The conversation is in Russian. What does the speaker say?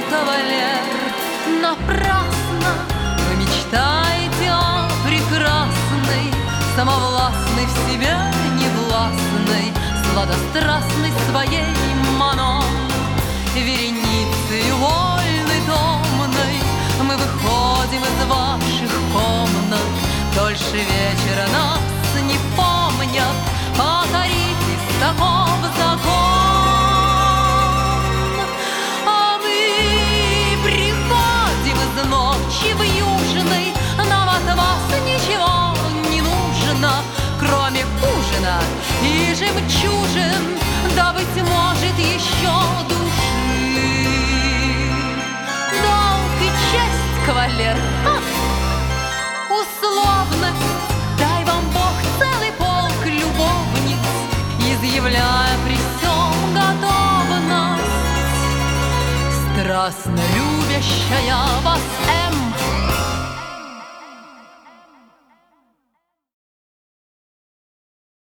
кавалер. Напрасно вы мечтаете о прекрасной, самовластной, в себе невластной, сладострастной своей Манон. Вереницей вольной, томной мы выходим из ваших комнат. Дольше вечера нас не помнят, покоритесь, таков закон. А мы приходим из ночи в южной, нам от вас ничего не нужно, кроме ужина и жемчужин, да, быть может, еще души. Долг и честь, кавалер, условность, дай вам Бог целый полк любовниц, изъявляя при всем готовность, страстно любящая вас